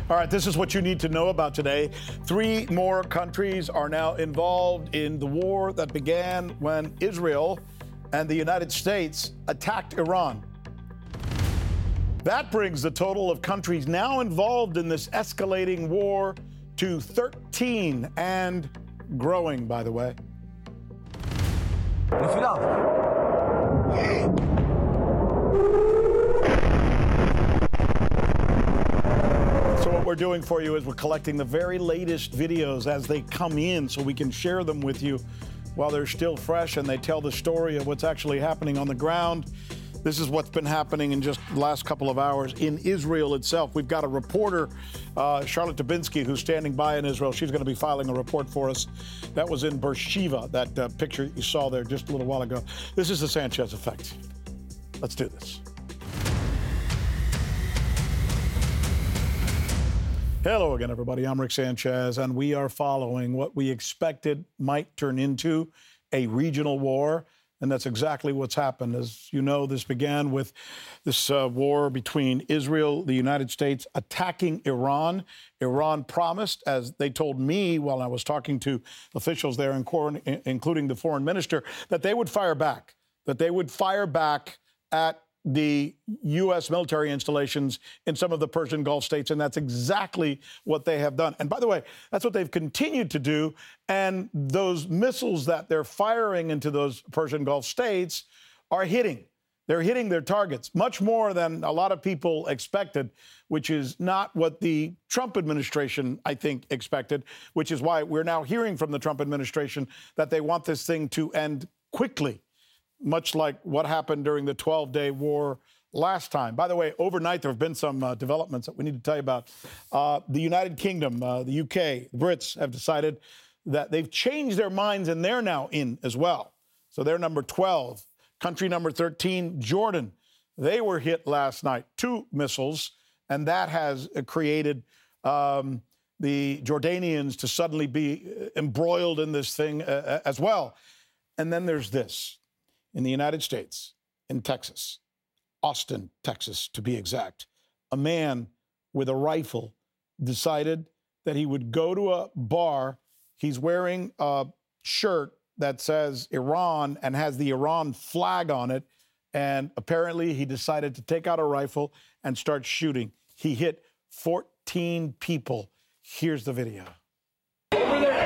All right, this is what you need to know about today. 3 more countries are now involved in the war that began when Israel and the United States attacked Iran. That brings the total of countries now involved in this escalating war to 13 and growing, by the way. So what we're doing for you is we're collecting the very latest videos as they come in so we can share them with you while they're still fresh and they tell the story of what's actually happening on the ground. This is what's been happening in just the last couple of hours in Israel itself. We've got a reporter, Charlotte Dubinsky, who's standing by in Israel. She's going to be filing a report for us. That was in Beersheba, that picture you saw there just a little while ago. This is the Sanchez effect. Let's do this. Hello again, everybody. I'm Rick Sanchez, and we are following what we expected might turn into a regional war. And that's exactly what's happened. As you know, this began with this war between Israel, the United States, attacking Iran. Iran promised, as they told me while I was talking to officials there, including the foreign minister, that they would fire back, at the U.S. military installations in some of the Persian Gulf states, and that's exactly what they have done. And by the way, that's what they've continued to do, and those missiles that they're firing into those Persian Gulf states are hitting. They're hitting their targets, much more than a lot of people expected, which is not what the Trump administration, I think, expected, which is why we're now hearing from the Trump administration that they want this thing to end quickly, much like what happened during the 12-day war last time. By the way, overnight, there have been some developments that we need to tell you about. The United Kingdom, the UK, the Brits have decided that they've changed their minds, and they're now in as well. So they're number 12. Country number 13, Jordan. They were hit last night, 2 missiles, and that has created the Jordanians to suddenly be embroiled in this thing as well. And then there's this. In the United States, in Texas, Austin, Texas, to be exact, a man with a rifle decided that he would go to a bar. He's wearing a shirt that says Iran and has the Iran flag on it. And apparently he decided to take out a rifle and start shooting. He hit 14 people. Here's the video. Over there.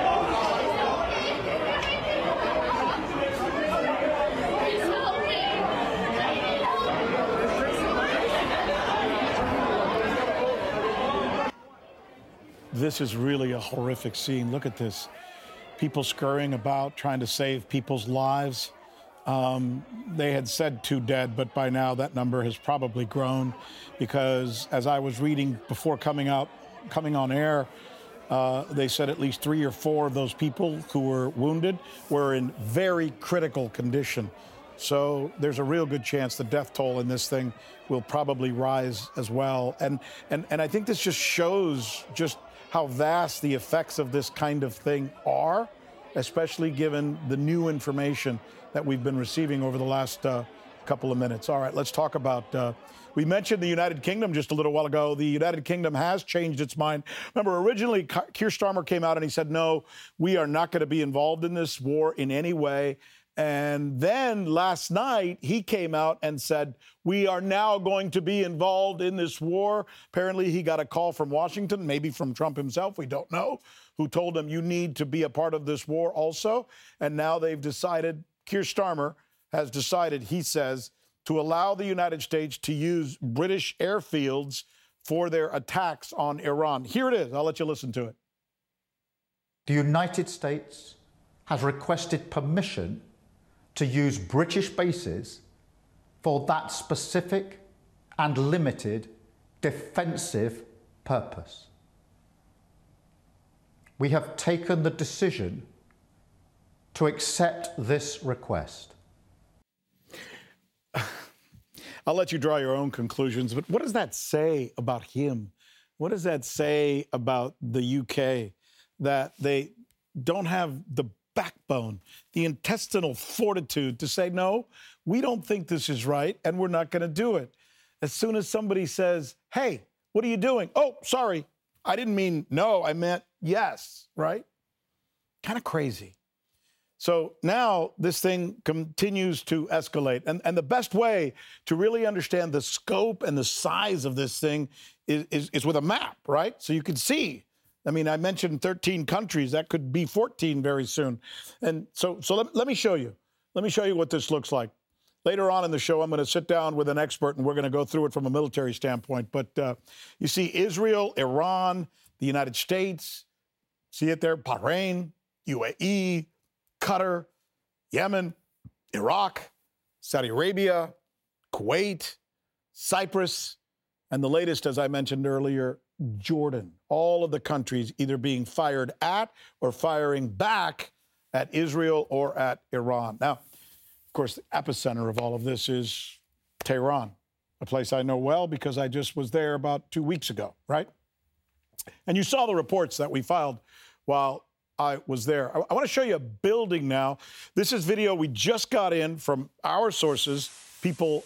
This is really a horrific scene. Look at this. People scurrying about, trying to save people's lives. They had said 2 dead, but by now that number has probably grown because as I was reading before coming on air, they said at least 3 or 4 of those people who were wounded were in very critical condition. So there's a real good chance the death toll in this thing will probably rise as well. And I think this just shows just how vast the effects of this kind of thing are, especially given the new information that we've been receiving over the last couple of minutes. All right, let's talk about, we mentioned the United Kingdom just a little while ago. The United Kingdom has changed its mind. Remember, originally, Keir Starmer came out and he said, no, we are not going to be involved in this war in any way. And then last night, he came out and said, we are now going to be involved in this war. Apparently, he got a call from Washington, maybe from Trump himself, we don't know, who told him you need to be a part of this war also. And now they've decided, Keir Starmer has decided, he says, to allow the United States to use British airfields for their attacks on Iran. Here it is. I'll let you listen to it. The United States has requested permission to use British bases for that specific and limited defensive purpose. We have taken the decision to accept this request. I'll let you draw your own conclusions, but what does that say about him? What does that say about the UK, that they don't have the backbone, the intestinal fortitude to say, no, we don't think this is right, and we're not going to do it. As soon as somebody says, hey, what are you doing? Oh, sorry, I didn't mean no, I meant yes, right? Kind of crazy. So now this thing continues to escalate. And the best way to really understand the scope and the size of this thing is with a map, right? So you can see. I mean, I mentioned 13 countries. That could be 14 very soon. And so let me show you. Let me show you what this looks like. Later on in the show, I'm going to sit down with an expert, and we're going to go through it from a military standpoint. But you see Israel, Iran, the United States, see it there, Bahrain, UAE, Qatar, Yemen, Iraq, Saudi Arabia, Kuwait, Cyprus, and the latest, as I mentioned earlier, Jordan. All of the countries either being fired at or firing back at Israel or at Iran. Now, of course, the epicenter of all of this is Tehran, a place I know well because I just was there about 2 weeks ago, right? And you saw the reports that we filed while I was there. I want to show you a building now. This is video we just got in from our sources, people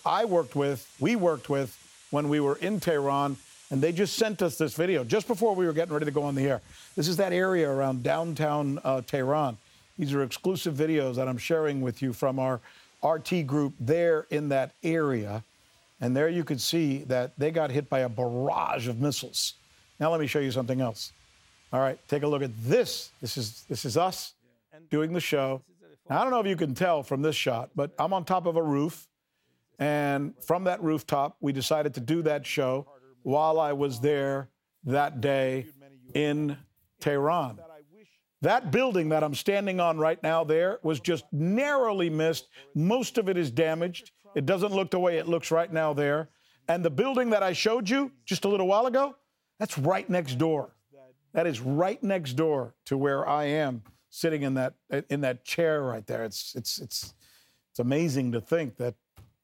we worked with when we were in Tehran, and they just sent us this video just before we were getting ready to go on the air. This is that area around downtown Tehran. These are exclusive videos that I'm sharing with you from our RT group there in that area. And there you can see that they got hit by a barrage of missiles. Now let me show you something else. All right, take a look at this. This is us doing the show. Now, I don't know if you can tell from this shot, but I'm on top of a roof. And from that rooftop, we decided to do that show while I was there that day in Tehran. That building that I'm standing on right now there was just narrowly missed. Most of it is damaged. It doesn't look the way it looks right now there. And the building that I showed you just a little while ago, that's right next door. That is right next door to where I am sitting in that chair right there. It's amazing to think that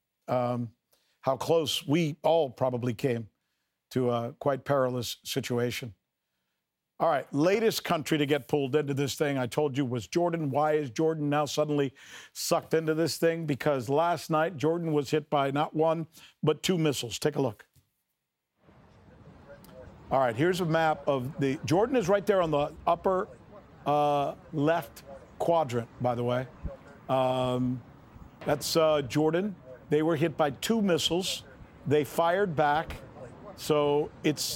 how close we all probably came to a quite perilous situation. All right, latest country to get pulled into this thing, I told you, was Jordan. Why is Jordan now suddenly sucked into this thing? Because last night, Jordan was hit by not one, but 2 missiles. Take a look. All right, here's a map of Jordan is right there on the upper left quadrant, by the way. That's Jordan. They were hit by 2 missiles. They fired back. So it's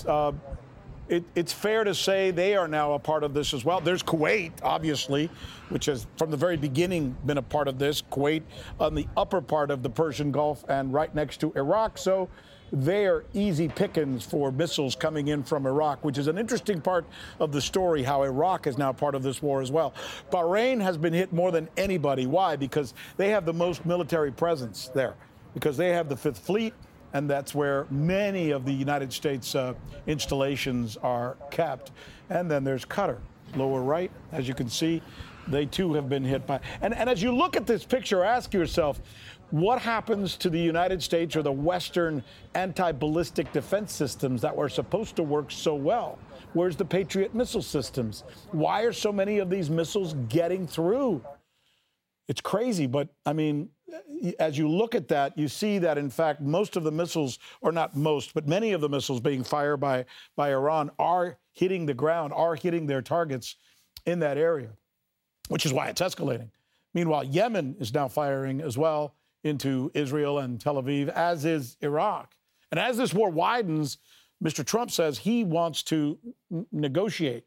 fair to say they are now a part of this as well. There's Kuwait, obviously, which has from the very beginning been a part of this. Kuwait on the upper part of the Persian Gulf and right next to Iraq. So they are easy pickings for missiles coming in from Iraq, which is an interesting part of the story, how Iraq is now part of this war as well. Bahrain has been hit more than anybody. Why? Because they have the most military presence there, because they have the 5th Fleet, and that's where many of the United States installations are kept. And then there's Qatar, lower right, as you can see. They too have been hit by. And as you look at this picture, ask yourself, what happens to the United States or the Western anti-ballistic defense systems that were supposed to work so well? Where's the Patriot missile systems? Why are so many of these missiles getting through? It's crazy, but I mean, as you look at that, you see that, in fact, most of the missiles, or not most, but many of the missiles being fired by Iran are hitting the ground, are hitting their targets in that area, which is why it's escalating. Meanwhile, Yemen is now firing as well into Israel and Tel Aviv, as is Iraq. And as this war widens, Mr. Trump says he wants to negotiate.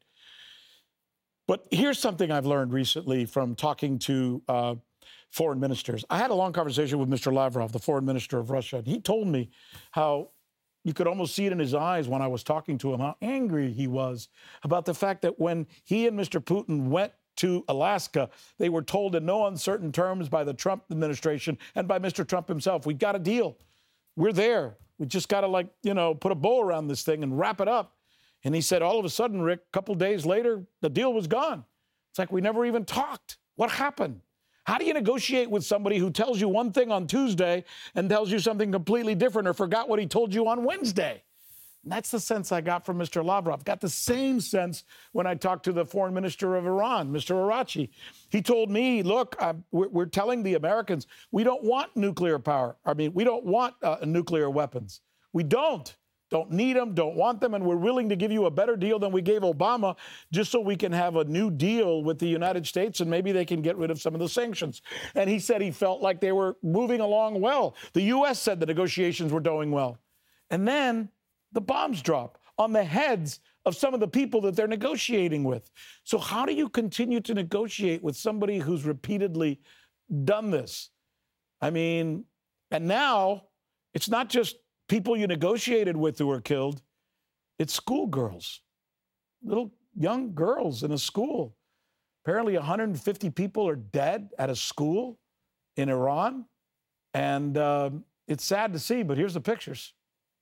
But here's something I've learned recently from talking to foreign ministers. I had a long conversation with Mr. Lavrov, the foreign minister of Russia, and he told me how you could almost see it in his eyes when I was talking to him, how angry he was about the fact that when he and Mr. Putin went to Alaska, they were told in no uncertain terms by the Trump administration and by Mr. Trump himself, we got a deal. We're there. We just got to, put a bow around this thing and wrap it up. And he said, all of a sudden, Rick, a couple days later, the deal was gone. It's like we never even talked. What happened? How do you negotiate with somebody who tells you one thing on Tuesday and tells you something completely different or forgot what he told you on Wednesday? And that's the sense I got from Mr. Lavrov. Got the same sense when I talked to the foreign minister of Iran, Mr. Arachi. He told me, look, we're telling the Americans, we don't want nuclear power. I mean, we don't want nuclear weapons. We don't. don't need them, don't want them, and we're willing to give you a better deal than we gave Obama just so we can have a new deal with the United States and maybe they can get rid of some of the sanctions. And he said he felt like they were moving along well. The U.S. said the negotiations were going well. And then the bombs drop on the heads of some of the people that they're negotiating with. So how do you continue to negotiate with somebody who's repeatedly done this? I mean, and now it's not just people you negotiated with who are killed, it's schoolgirls, little young girls in a school. Apparently 150 people are dead at a school in Iran. And it's sad to see, but here's the pictures.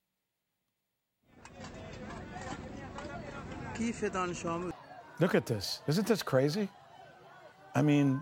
Look at this. Isn't this crazy? I mean,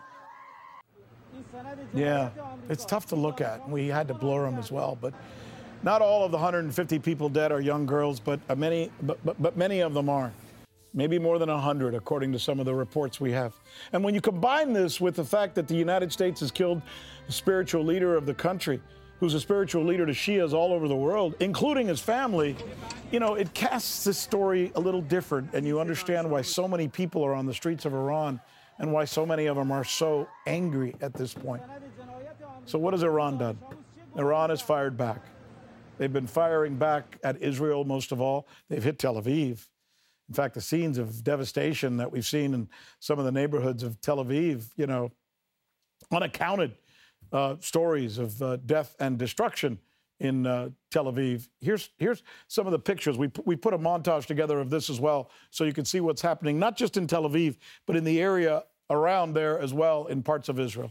yeah, it's tough to look at. We had to blur them as well, but not all of the 150 people dead are young girls, but many of them are. Maybe more than 100, according to some of the reports we have. And when you combine this with the fact that the United States has killed the spiritual leader of the country, who's a spiritual leader to Shias all over the world, including his family, you know, it casts this story a little different, and you understand why so many people are on the streets of Iran and why so many of them are so angry at this point. So what has Iran done? Iran has fired back. They've been firing back at Israel most of all. They've hit Tel Aviv. In fact, the scenes of devastation that we've seen in some of the neighborhoods of Tel Aviv, you know, unaccounted stories of death and destruction in Tel Aviv. Here's some of the pictures. We put a montage together of this as well so you can see what's happening, not just in Tel Aviv, but in the area around there as well in parts of Israel.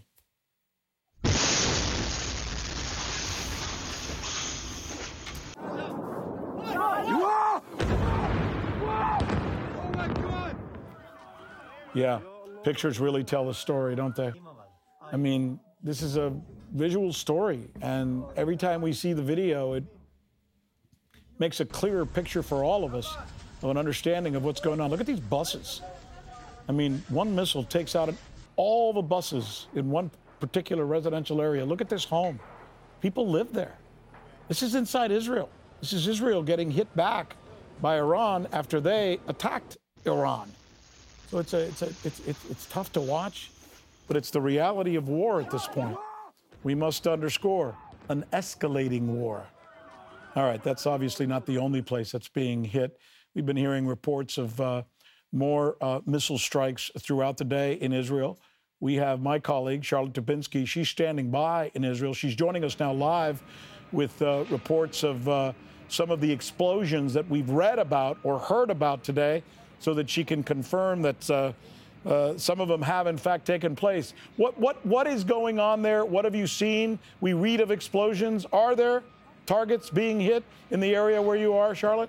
Yeah, pictures really tell the story, don't they? I mean, this is a visual story, and every time we see the video, it makes a clearer picture for all of us of an understanding of what's going on. Look at these buses. I mean, one missile takes out all the buses in one particular residential area. Look at this home. People live there. This is inside Israel. This is Israel getting hit back by Iran after they attacked Iran. So it's tough to watch, but it's the reality of war at this point. We must underscore an escalating war. All right, that's obviously not the only place that's being hit. We've been hearing reports of more missile strikes throughout the day in Israel. We have my colleague, Charlotte Dubinsky. She's standing by in Israel. She's joining us now live with reports of some of the explosions that we've read about or heard about today, so that she can confirm that some of them have, in fact, taken place. What is going on there? What have you seen? We read of explosions. Are there targets being hit in the area where you are, Charlotte?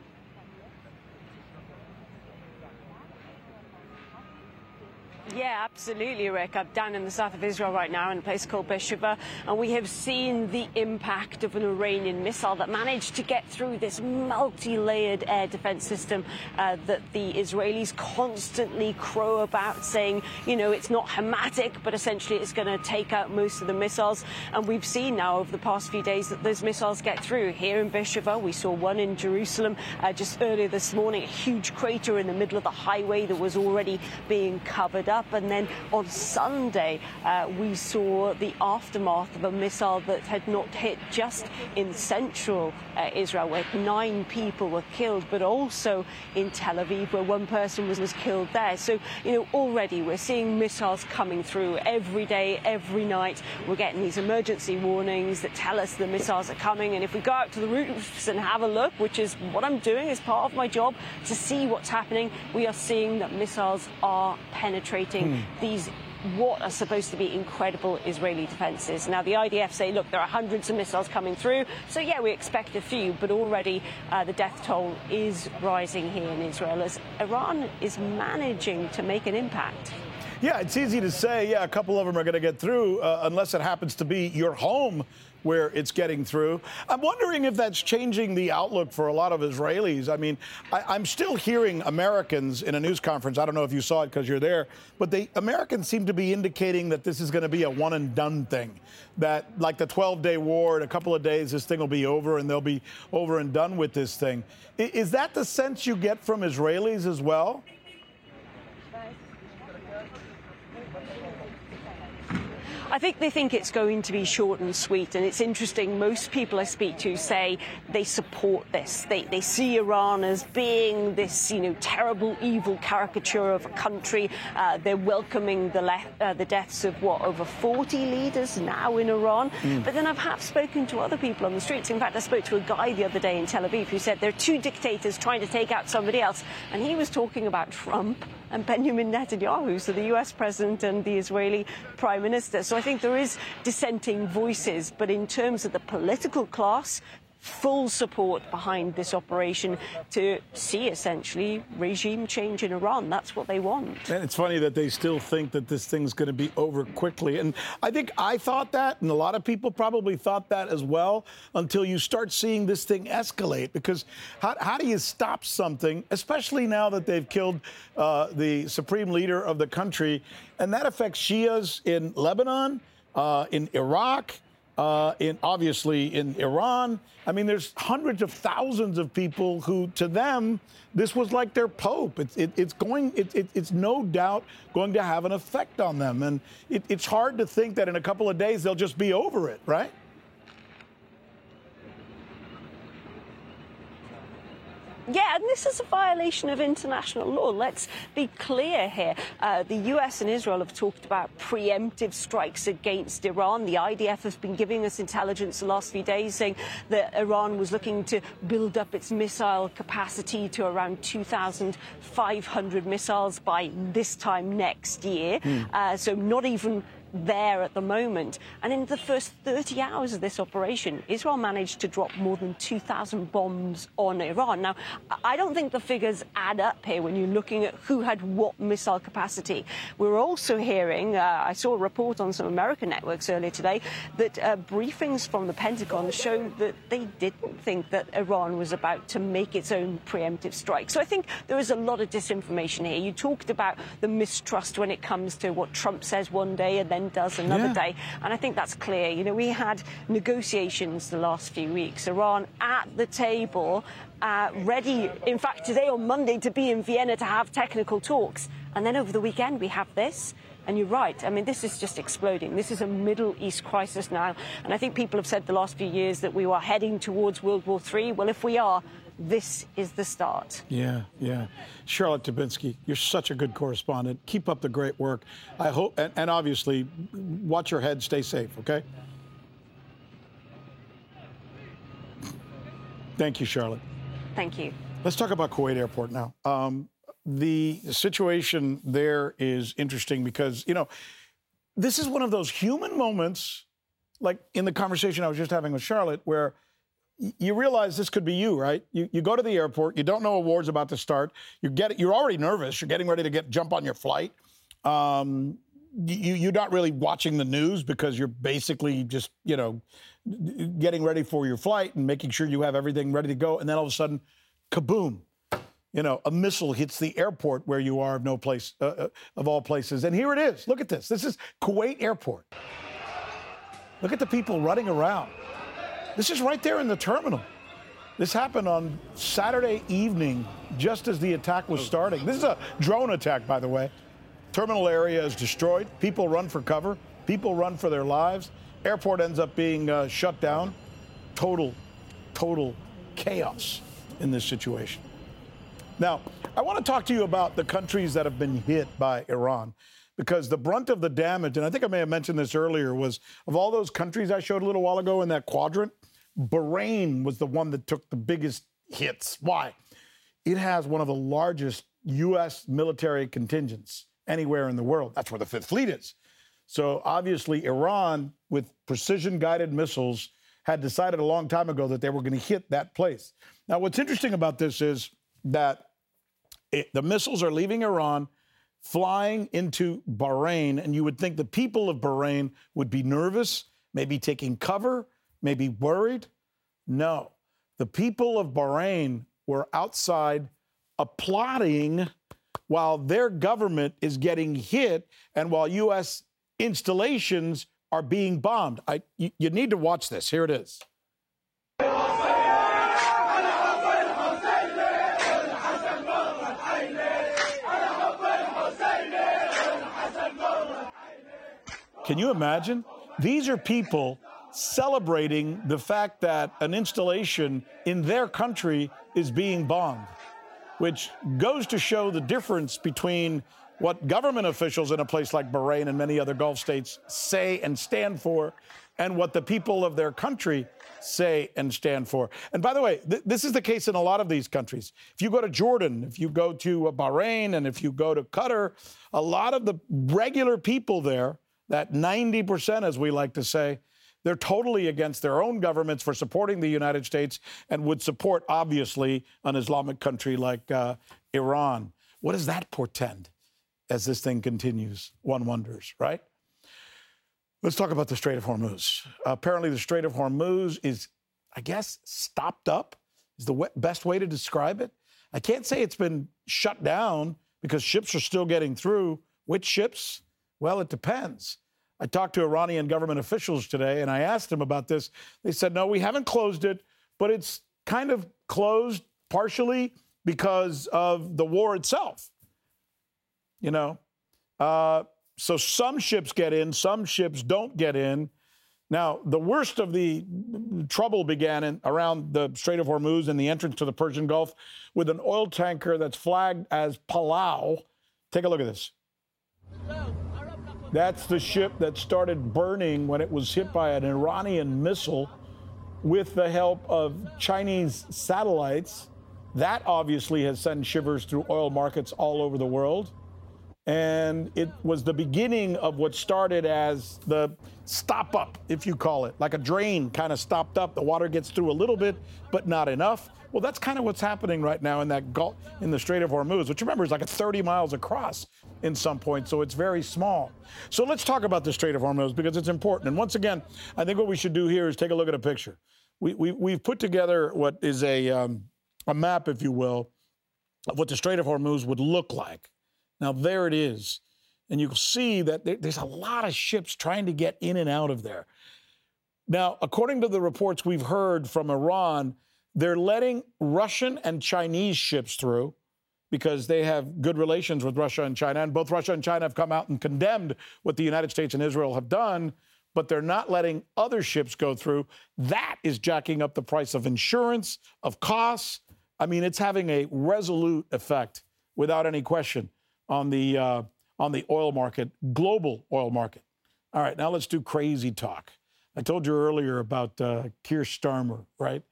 Yeah, absolutely, Rick. I'm down in the south of Israel right now in a place called Beersheba, and we have seen the impact of an Iranian missile that managed to get through this multi-layered air defense system that the Israelis constantly crow about, saying, you know, it's not Hamatic, but essentially it's going to take out most of the missiles. And we've seen now over the past few days that those missiles get through. Here in Beersheba, we saw one in Jerusalem just earlier this morning, a huge crater in the middle of the highway that was already being covered up. And then on Sunday, we saw the aftermath of a missile that had not hit just in central Israel, where 9 people were killed, but also in Tel Aviv, where one person was killed there. So, you know, already we're seeing missiles coming through every day, every night. We're getting these emergency warnings that tell us the missiles are coming. And if we go out to the roofs and have a look, which is what I'm doing as part of my job, to see what's happening, we are seeing that missiles are penetrating these what are supposed to be incredible Israeli defenses. Now, the IDF say, look, there are hundreds of missiles coming through. So, yeah, we expect a few, but already the death toll is rising here in Israel as Iran is managing to make an impact. Yeah, it's easy to say, yeah, a couple of them are going to get through, unless it happens to be your home where it's getting through. I'm wondering if that's changing the outlook for a lot of Israelis. I mean, I'm still hearing Americans in a news conference. I don't know if you saw it because you're there, but the Americans seem to be indicating that this is going to be a one and done thing, that like the 12-day war, in a couple of days, this thing will be over and they'll be over and done with this thing. Is that the sense you get from Israelis as well? I think they think it's going to be short and sweet, and it's interesting. Most people I speak to say they support this. They see Iran as being this, terrible, evil caricature of a country. They're welcoming the deaths of, over 40 leaders now in Iran. But then I've spoken to other people on the streets. In fact, I spoke to a guy the other day in Tel Aviv who said there are two dictators trying to take out somebody else, and he was talking about Trump and Benjamin Netanyahu, so the US president and the Israeli prime minister. So I think there is dissenting voices, but in terms of the political class, full support behind this operation to see essentially regime change in Iran. That's what they want. And it's funny that they still think that this thing's going to be over quickly. And I think I thought that, and a lot of people probably thought that as well, until you start seeing this thing escalate. Because how do you stop something, especially now that they've killed the supreme leader of the country? And that affects Shias in Lebanon, in Iraq, obviously in Iran. I mean, there's hundreds of thousands of people who, to them, this was like their pope. It's no doubt going to have an effect on them. And it's hard to think that in a couple of days they'll just be over it, right? Yeah, and this is a violation of international law. Let's be clear here. The US and Israel have talked about preemptive strikes against Iran. The IDF has been giving us intelligence the last few days saying that Iran was looking to build up its missile capacity to around 2,500 missiles by this time next year. So not even there at the moment. And in the first 30 hours of this operation, Israel managed to drop more than 2,000 bombs on Iran. Now, I don't think the figures add up here when you're looking at who had what missile capacity. We're also hearing, I saw a report on some American networks earlier today, that briefings from the Pentagon show that they didn't think that Iran was about to make its own preemptive strike. So I think there is a lot of disinformation here. You talked about the mistrust when it comes to what Trump says one day and then does another day. And I think that's clear. We had negotiations the last few weeks. Iran at the table, ready, in fact, today on Monday to be in Vienna to have technical talks. And then over the weekend, we have this. And you're right. I mean, this is just exploding. This is a Middle East crisis now. And I think people have said the last few years that we were heading towards World War III. Well, if we are, this is the start. Yeah. Charlotte Dubinsky, you're such a good correspondent. Keep up the great work. I hope, and obviously, watch your head, stay safe, okay? Thank you, Charlotte. Thank you. Let's talk about Kuwait Airport now. The situation there is interesting because, this is one of those human moments, like in the conversation I was just having with Charlotte, where you realize this could be you, right? You go to the airport, you don't know a war's about to start, you're already nervous, you're getting ready to jump on your flight. You're not really watching the news because you're basically just, getting ready for your flight and making sure you have everything ready to go. And then all of a sudden, kaboom, a missile hits the airport where you are of all places. And here it is. Look at this. This is Kuwait Airport. Look at the people running around. This is right there in the terminal. This happened on Saturday evening, just as the attack was starting. This is a drone attack, by the way. Terminal area is destroyed. People run for cover. People run for their lives. Airport ends up being shut down. Total chaos in this situation. Now, I want to talk to you about the countries that have been hit by Iran, because the brunt of the damage, and I think I may have mentioned this earlier, was of all those countries I showed a little while ago in that quadrant, Bahrain was the one that took the biggest hits. Why? It has one of the largest U.S. military contingents anywhere in the world. That's where the Fifth Fleet is. So obviously Iran, with precision-guided missiles, had decided a long time ago that they were going to hit that place. Now, what's interesting about this is that the missiles are leaving Iran, flying into Bahrain, and you would think the people of Bahrain would be nervous, maybe taking cover, maybe worried. No, the people of Bahrain were outside applauding while their government is getting hit and while U.S. installations are being bombed. You need to watch this. Here it is. Can you imagine? These are people celebrating the fact that an installation in their country is being bombed, which goes to show the difference between what government officials in a place like Bahrain and many other Gulf states say and stand for and what the people of their country say and stand for. And by the way, this is the case in a lot of these countries. If you go to Jordan, if you go to Bahrain, and if you go to Qatar, a lot of the regular people there, that 90%, as we like to say, they're totally against their own governments for supporting the United States and would support, obviously, an Islamic country like Iran. What does that portend as this thing continues? One wonders, right? Let's talk about the Strait of Hormuz. Apparently, the Strait of Hormuz is, I guess, stopped up, is the best way to describe it. I can't say it's been shut down because ships are still getting through. Which ships? Well, it depends. I talked to Iranian government officials today, and I asked them about this. They said, no, we haven't closed it, but it's kind of closed partially because of the war itself. You know, so some ships get in, some ships don't get in. Now, the worst of the trouble began around the Strait of Hormuz and the entrance to the Persian Gulf with an oil tanker that's flagged as Palau. Take a look at this. That's the ship that started burning when it was hit by an Iranian missile with the help of Chinese satellites. That obviously has sent shivers through oil markets all over the world. And it was the beginning of what started as the stop up, if you call it, like a drain kind of stopped up. The water gets through a little bit, but not enough. Well, that's kind of what's happening right now in that Gulf, in the Strait of Hormuz, which remember is like 30 miles across in some points, so it's very small. So let's talk about the Strait of Hormuz because it's important. And once again, I think what we should do here is take a look at a picture. We've put together what is a map, if you will, of what the Strait of Hormuz would look like. Now, there it is. And you can see that there's a lot of ships trying to get in and out of there. Now, according to the reports we've heard from Iran, they're letting Russian and Chinese ships through because they have good relations with Russia and China. And both Russia and China have come out and condemned what the United States and Israel have done, but they're not letting other ships go through. That is jacking up the price of insurance, of costs. I mean, it's having a resolute effect, without any question, on the oil market, global oil market. All right, now let's do crazy talk. I told you earlier about Keir Starmer, right?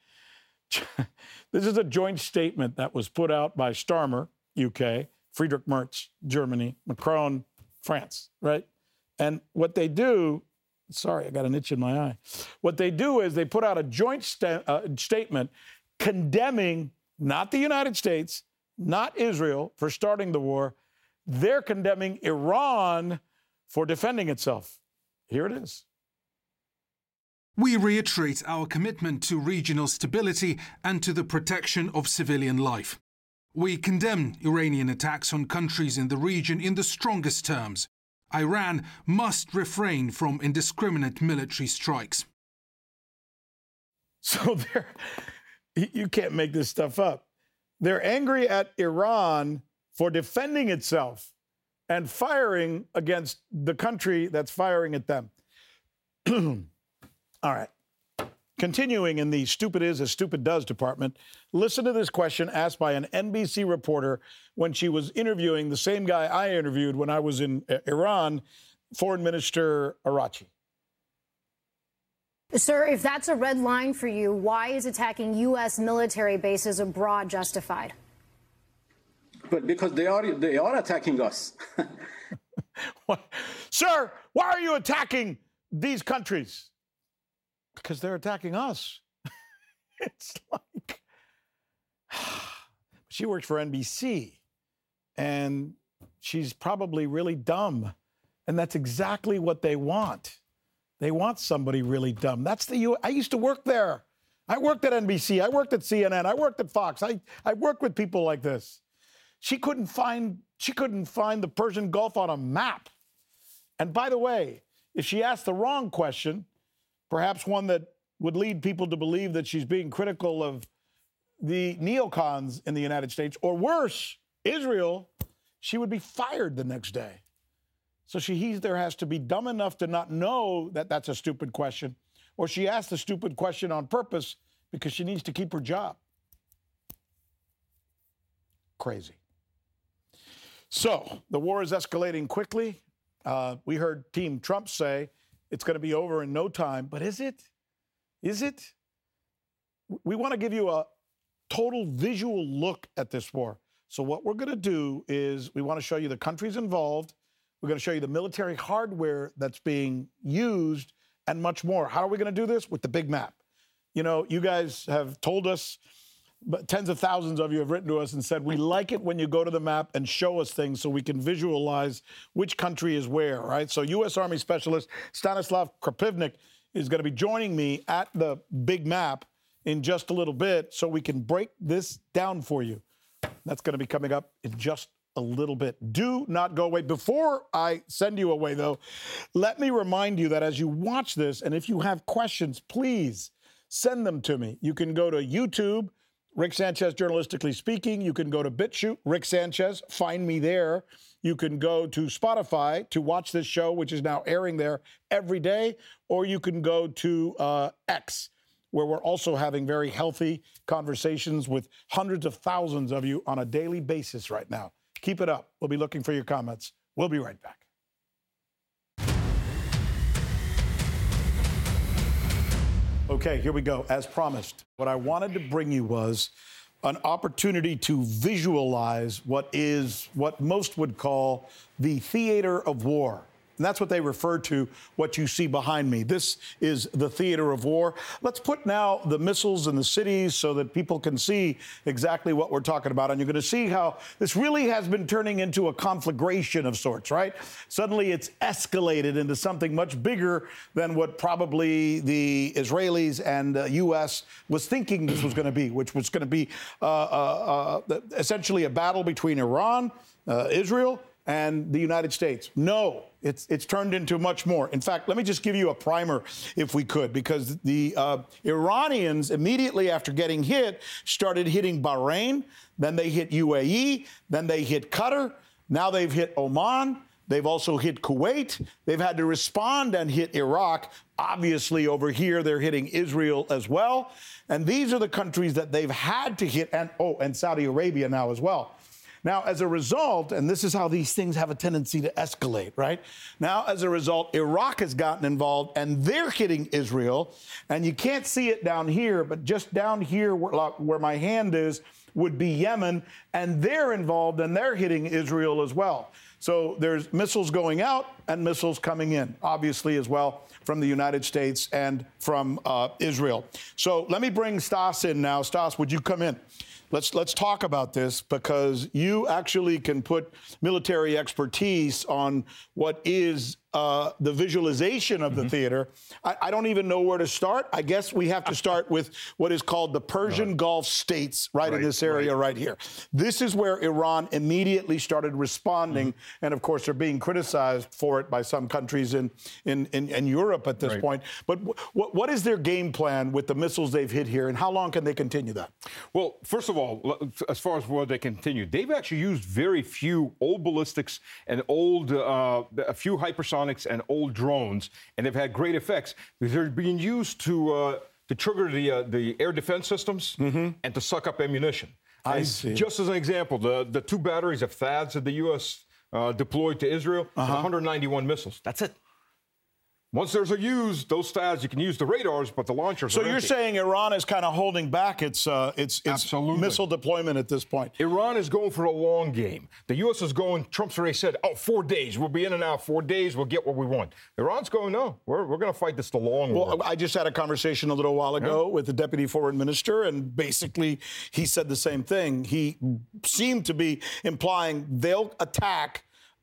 This is a joint statement that was put out by Starmer, UK, Friedrich Merz, Germany, Macron, France, right? And what they do, sorry, I got an itch in my eye. What they do is they put out a joint statement condemning not the United States, not Israel for starting the war. They're condemning Iran for defending itself. Here it is. We reiterate our commitment to regional stability and to the protection of civilian life. We condemn Iranian attacks on countries in the region in the strongest terms. Iran must refrain from indiscriminate military strikes. So you can't make this stuff up. They're angry at Iran for defending itself and firing against the country that's firing at them. All right. Continuing in the stupid is as stupid does department, listen to this question asked by an NBC reporter when she was interviewing the same guy I interviewed when I was in Iran, Foreign Minister Araghchi. Sir, if that's a red line for you, why is attacking U.S. military bases abroad justified? But because they are attacking us. Sir, why are you attacking these countries? Because they're attacking us. It's like, she works for NBC. And she's probably really dumb. And that's exactly what they want. They want somebody really dumb. I used to work there. I worked at NBC. I worked at CNN. I worked at Fox. I worked with people like this. She couldn't find the Persian Gulf on a map. And by the way, if she asked the wrong question, perhaps one that would lead people to believe that she's being critical of the neocons in the United States, or worse, Israel, she would be fired the next day. So she either has to be dumb enough to not know that that's a stupid question, or she asked the stupid question on purpose because she needs to keep her job. Crazy. So the war is escalating quickly. We heard Team Trump say it's going to be over in no time, but is it? Is it? We want to give you a total visual look at this war. So what we're going to do is we want to show you the countries involved. We're going to show you the military hardware that's being used and much more. How are we going to do this? With the big map. You know, you guys have told us, but tens of thousands of you have written to us and said, we like it when you go to the map and show us things so we can visualize which country is where, right? So U.S. Army Specialist Stanislav Krapivnik is going to be joining me at the big map in just a little bit so we can break this down for you. That's going to be coming up in just a little bit. Do not go away. Before I send you away, though, let me remind you that as you watch this, and if you have questions, please send them to me. You can go to YouTube, Rick Sanchez Journalistically Speaking. You can go to BitChute, Rick Sanchez, find me there. You can go to Spotify to watch this show, which is now airing there every day, or you can go to X, where we're also having very healthy conversations with hundreds of thousands of you on a daily basis right now. Keep it up. We'll be looking for your comments. We'll be right back. Okay, here we go. As promised, what I wanted to bring you was an opportunity to visualize what most would call the theater of war. And that's what they refer to, what you see behind me. This is the theater of war. Let's put now the missiles in the cities so that people can see exactly what we're talking about. And you're going to see how this really has been turning into a conflagration of sorts, right? Suddenly it's escalated into something much bigger than what probably the Israelis and U.S. was thinking this was going to be, which was going to be essentially a battle between Iran, Israel, and the United States. No, it's turned into much more. In fact, let me just give you a primer, if we could, because the Iranians, immediately after getting hit, started hitting Bahrain, then they hit UAE, then they hit Qatar, now they've hit Oman, they've also hit Kuwait, they've had to respond and hit Iraq. Obviously, over here, they're hitting Israel as well. And these are the countries that they've had to hit, and Saudi Arabia now as well. Now, as a result, and this is how these things have a tendency to escalate, right? Now, as a result, Iraq has gotten involved, and they're hitting Israel. And you can't see it down here, but just down here where my hand is would be Yemen, and they're involved, and they're hitting Israel as well. So there's missiles going out and missiles coming in, obviously, as well, from the United States and from Israel. So let me bring Stas in now. Stas, would you come in? Let's talk about this, because you actually can put military expertise on what is the visualization of the theater. I don't even know where to start. I guess we have to start with what is called the Persian Gulf states, right in this area right here. This is where Iran immediately started responding, and of course they're being criticized for it by some countries in Europe at this point. But what is their game plan with the missiles they've hit here, and how long can they continue that? Well, first of all, as far as where they continue, they've actually used very few old ballistics and a few hypersonics and old drones, and they've had great effects because they're being used to trigger the air defense systems and to suck up ammunition. I see. Just as an example, the two batteries of THAADs that the U.S. Deployed to Israel, 191 missiles. That's it. Once there's a use, those THAADs, you can use the radars, but the launchers are So you're empty. saying Iran is kind of holding back its missile deployment at this point? Iran is going for a long game. The U.S. is going, Trump's already said, 4 days. We'll be in and out 4 days. We'll get what we want. Iran's going, no, we're going to fight this the long war. Well, I just had a conversation a little while ago with the deputy foreign minister, and basically he said the same thing. He seemed to be implying they'll attack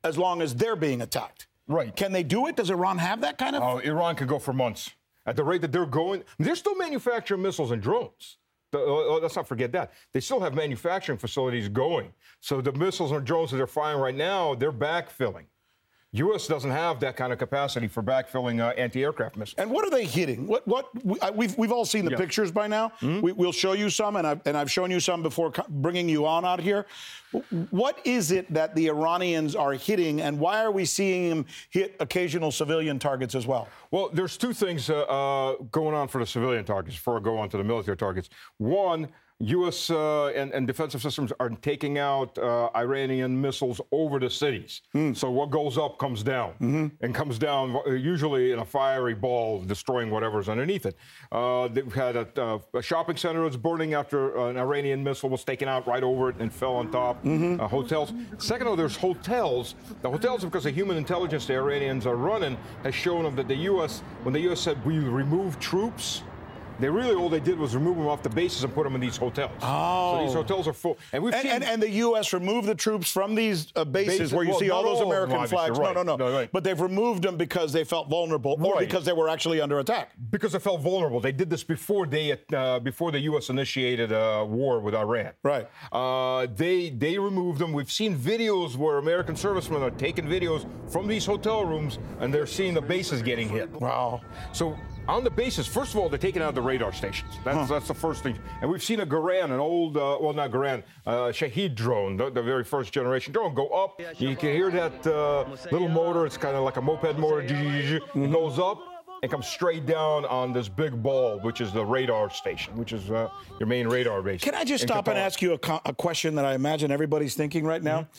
as long as they're being attacked. Right. Can they do it? Does Iran have that kind of? Oh, Iran could go for months. At the rate that they're going, they're still manufacturing missiles and drones. Let's not forget that. They still have manufacturing facilities going. So the missiles and drones that they're firing right now, they're backfilling. U.S. doesn't have that kind of capacity for backfilling anti-aircraft missiles. And what are they hitting? We've all seen the pictures by now. We'll show you some, and I've shown you some before bringing you on out here. What is it that the Iranians are hitting, and why are we seeing them hit occasional civilian targets as well? Well, there's two things going on for the civilian targets before I go on to the military targets. One, U.S. and defensive systems are taking out Iranian missiles over the cities. So what goes up comes down, and comes down usually in a fiery ball, destroying whatever's underneath it. They've had a shopping center that's burning after an Iranian missile was taken out right over it and fell on top. Hotels. Second, there's hotels. The hotels, because the human intelligence the Iranians are running, has shown them that the U.S., when the U.S. said we remove troops, all they did was remove them off the bases and put them in these hotels. So these hotels are full. And we've seen... And the U.S. removed the troops from these bases where you see all those American flags. Right. No. Right. But they've removed them because they felt vulnerable or because they were actually under attack. Because they felt vulnerable. They did this before the U.S. initiated a war with Iran. Right. They removed them. We've seen videos where American servicemen are taking videos from these hotel rooms, and they're seeing the bases getting hit. Wow. So on the bases, first of all, they're taking out the radar stations. That's the first thing. And we've seen a Garand, an old, not Garand, Shahed drone, the very first generation drone, go up. You can hear that little motor. It's kind of like a moped motor. It goes up and comes straight down on this big ball, which is the radar station, which is your main radar base. Can I just stop and ask you a question that I imagine everybody's thinking right now?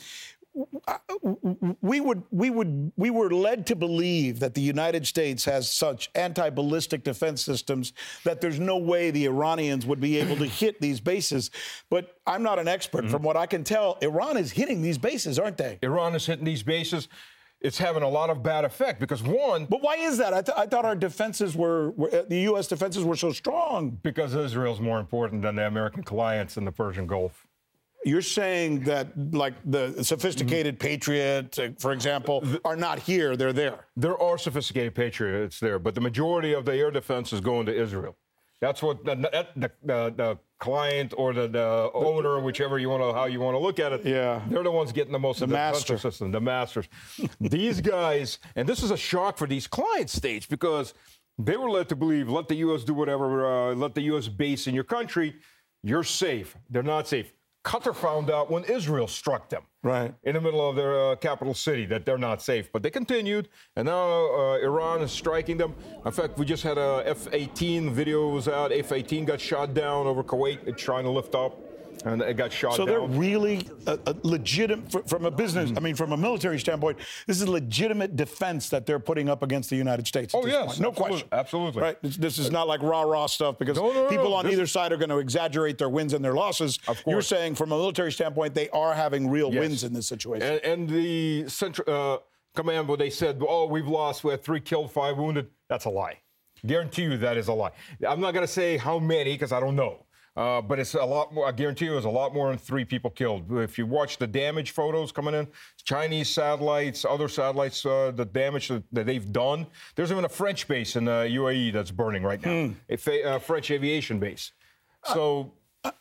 We were led to believe that the United States has such anti-ballistic defense systems that there's no way the Iranians would be able to hit these bases. But I'm not an expert. From what I can tell, Iran is hitting these bases, aren't they? Iran is hitting these bases. It's having a lot of bad effect because one... But why is that? I thought our defenses the U.S. defenses were so strong. Because Israel's more important than the American clients in the Persian Gulf. You're saying that, like, the sophisticated Patriot, for example, are not here, they're there. There are sophisticated Patriots there, but the majority of the air defense is going to Israel. That's what the client or the owner, whichever how you want to look at it, they're the ones getting the most of the defensive system, the masters. These guys, and this is a shock for these client states because they were led to believe, let the U.S. do whatever, let the U.S. base in your country, you're safe. They're not safe. Qatar found out when Israel struck them in the middle of their capital city that they're not safe. But they continued, and now Iran is striking them. In fact, we just had a F-18 video was out. F-18 got shot down over Kuwait. It's trying to lift up, and it got shot down. So they're really legitimate, from a business, I mean, from a military standpoint, this is legitimate defense that they're putting up against the United States. Oh, yes. No question. Absolutely. Right? This is not like rah-rah stuff because people on either side are going to exaggerate their wins and their losses. Of course. You're saying from a military standpoint, they are having real wins in this situation. And the Central Command, where they said, oh, we've lost, we had 3 killed, 5 wounded, that's a lie. Guarantee you that is a lie. I'm not going to say how many because I don't know. But it's a lot more, I guarantee you, there's a lot more than 3 people killed. If you watch the damage photos coming in, Chinese satellites, other satellites, the damage that they've done. There's even a French base in the UAE that's burning right now, a French aviation base. So...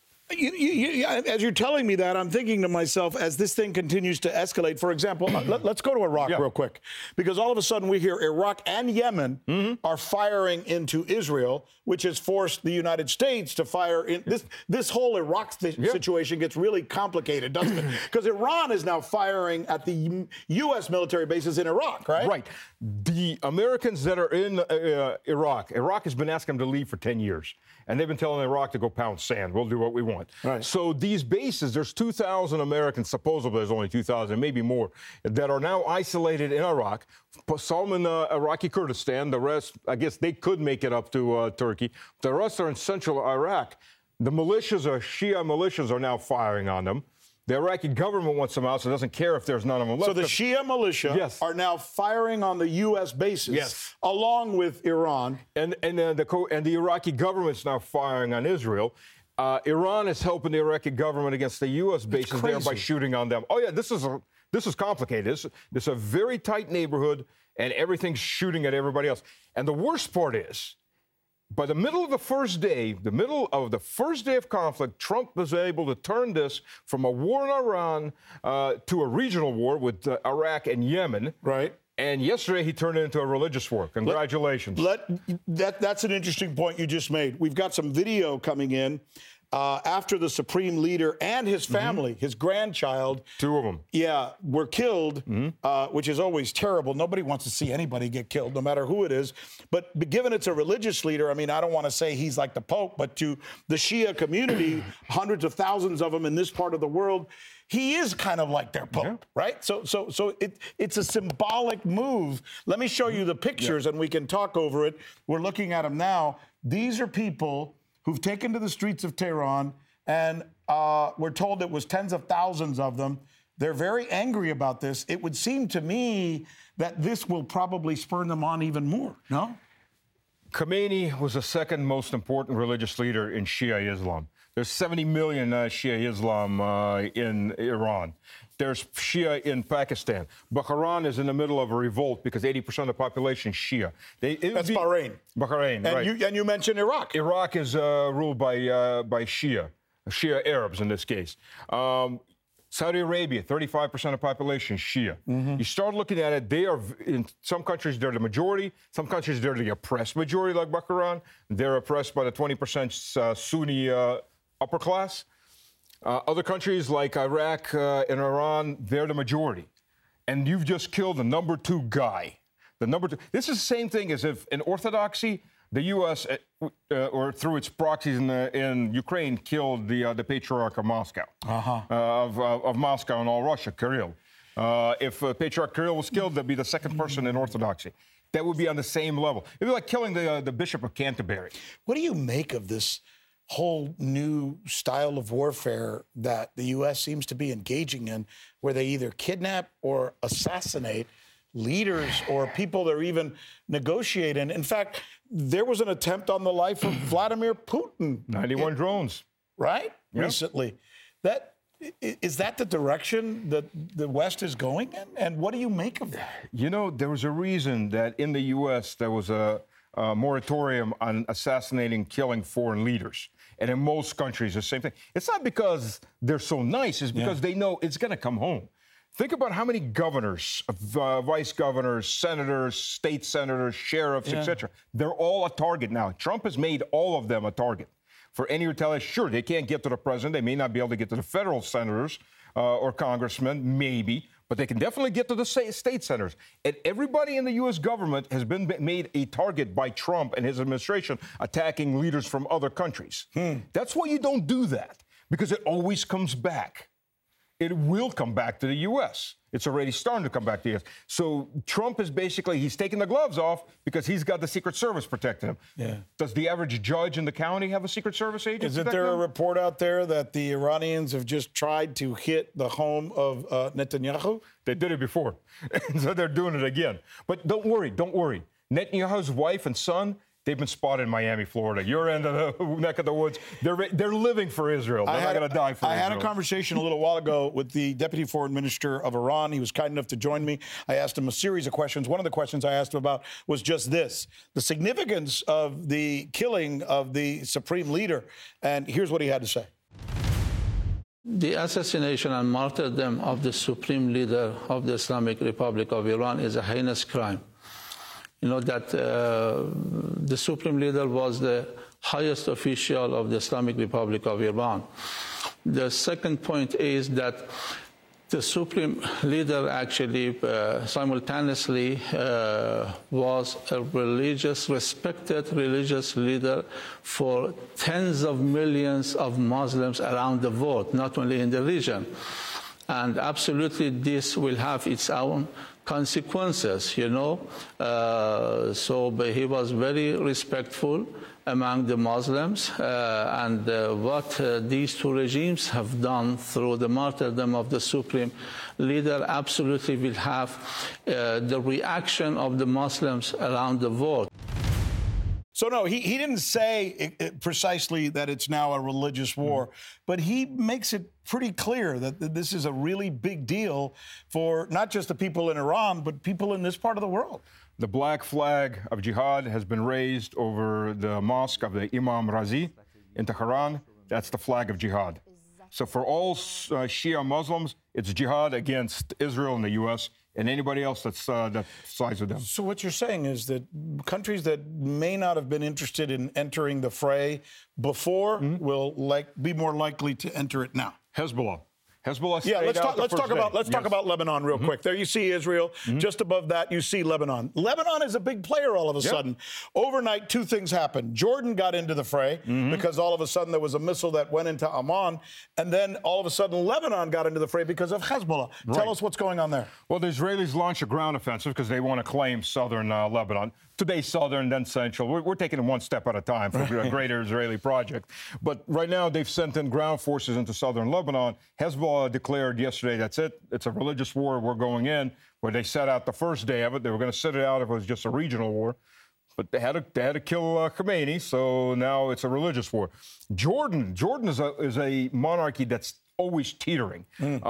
as you're telling me that, I'm thinking to myself, as this thing continues to escalate, for example, let's go to Iraq real quick, because all of a sudden we hear Iraq and Yemen are firing into Israel, which has forced the United States to fire in. This whole Iraq situation gets really complicated, doesn't it? Because Iran is now firing at the U.S. military bases in Iraq, right? Right. The Americans that are in Iraq has been asking them to leave for 10 years. And they've been telling Iraq to go pound sand. We'll do what we want. Right. So these bases, there's 2,000 Americans, supposedly there's only 2,000, maybe more, that are now isolated in Iraq. Some in Iraqi Kurdistan. The rest, I guess they could make it up to Turkey. The rest are in central Iraq. The militias, Shia militias, are now firing on them. The Iraqi government wants them out, so it doesn't care if there's none of them left. So the Shia militia are now firing on the U.S. bases, along with Iran. And the Iraqi government's now firing on Israel. Iran is helping the Iraqi government against the U.S. bases there by shooting on them. Oh, yeah, this is This is complicated. This is a very tight neighborhood, and everything's shooting at everybody else. And the worst part is, by the middle of the first day of conflict, Trump was able to turn this from a war in Iran to a regional war with Iraq and Yemen. Right. And yesterday he turned it into a religious war. Congratulations. That's an interesting point you just made. We've got some video coming in after the Supreme Leader and his family, his grandchild. 2 of them. Yeah, were killed, which is always terrible. Nobody wants to see anybody get killed, no matter who it is. But given it's a religious leader, I mean, I don't want to say he's like the Pope, but to the Shia community, hundreds of thousands of them in this part of the world, he is kind of like their Pope, right? So it's a symbolic move. Let me show you the pictures and we can talk over it. We're looking at them now. These are people who've taken to the streets of Tehran, and we're told it was tens of thousands of them. They're very angry about this. It would seem to me that this will probably spur them on even more, no? Khamenei was the second most important religious leader in Shia Islam. There's 70 million Shia Islam in Iran. There's Shia in Pakistan. Bahrain is in the middle of a revolt because 80% of the population is Shia. That's Bahrain. Bahrain, and right. And you mentioned Iraq. Iraq is ruled by Shia Arabs in this case. Saudi Arabia, 35% of the population is Shia. You start looking at it, they are, in some countries, they're the majority. Some countries, they're the oppressed majority, like Bahrain. They're oppressed by the 20% Sunni upper class. Other countries like Iraq and Iran, they're the majority. And you've just killed the number 2 guy. The number 2. This is the same thing as if in Orthodoxy, the U.S., or through its proxies in Ukraine, killed the Patriarch of Moscow, of Moscow and all Russia, Kirill. If Patriarch Kirill was killed, that'd be the second person in Orthodoxy. That would be on the same level. It'd be like killing the Bishop of Canterbury. What do you make of this whole new style of warfare that the U.S. seems to be engaging in, where they either kidnap or assassinate leaders or people they're even negotiating? In fact, there was an attempt on the life of Vladimir Putin. 91 drones. Right? Yep. Recently. Is that the direction that the West is going in? And what do you make of that? You know, there was a reason that in the U.S. there was a moratorium on assassinating, killing foreign leaders. And in most countries, the same thing. It's not because they're so nice. It's because they know it's going to come home. Think about how many governors, vice governors, senators, state senators, sheriffs, etc. They're all a target now. Trump has made all of them a target for any retaliation. Sure, they can't get to the president. They may not be able to get to the federal senators or congressmen, maybe. But they can definitely get to the state senators. And everybody in the U.S. government has been made a target by Trump and his administration attacking leaders from other countries. That's why you don't do that, because it always comes back. It will come back to the U.S. It's already starting to come back to the U.S. So Trump is basically, he's taking the gloves off because he's got the Secret Service protecting him. Yeah. Does the average judge in the county have a Secret Service agent? Isn't there a report out there that the Iranians have just tried to hit the home of Netanyahu? They did it before, so they're doing it again. But don't worry. Netanyahu's wife and son, they've been spotted in Miami, Florida. Your end of the neck of the woods. They're living for Israel. They're not going to die for Israel. I had a conversation a little while ago with the Deputy Foreign Minister of Iran. He was kind enough to join me. I asked him a series of questions. One of the questions I asked him about was just this: the significance of the killing of the Supreme Leader. And here's what he had to say. The assassination and martyrdom of the Supreme Leader of the Islamic Republic of Iran is a heinous crime. You know that the Supreme Leader was the highest official of the Islamic Republic of Iran. The second point is that the Supreme Leader actually simultaneously was a respected religious leader for tens of millions of Muslims around the world, not only in the region. And absolutely this will have its own consequences, you know. But he was very respectful among the Muslims, and what these two regimes have done through the martyrdom of the Supreme Leader absolutely will have the reaction of the Muslims around the world. So, no, he didn't say precisely that it's now a religious war, but he makes it pretty clear that this is a really big deal for not just the people in Iran, but people in this part of the world. The black flag of jihad has been raised over the mosque of the Imam Razi in Tehran. That's the flag of jihad. So for all Shia Muslims, it's jihad against Israel and the U.S. and anybody else that sides with them. So what you're saying is that countries that may not have been interested in entering the fray before will be more likely to enter it now. Hezbollah. Hezbollah. Yeah, let's talk about Lebanon real quick. There you see Israel. Just above that, you see Lebanon. Lebanon is a big player all of a sudden. Overnight, two things happened. Jordan got into the fray because all of a sudden there was a missile that went into Amman, and then all of a sudden Lebanon got into the fray because of Hezbollah. Right. Tell us what's going on there. Well, the Israelis launched a ground offensive because they want to claim southern Lebanon. Today, southern, then central. We're taking it one step at a time for a greater Israeli project. But right now, they've sent in ground forces into southern Lebanon. Hezbollah declared yesterday, that's it. It's a religious war. We're going in. Where they set out the first day of it. They were going to sit it out if it was just a regional war. But they had to kill Khomeini, so now it's a religious war. Jordan is a monarchy that's always teetering.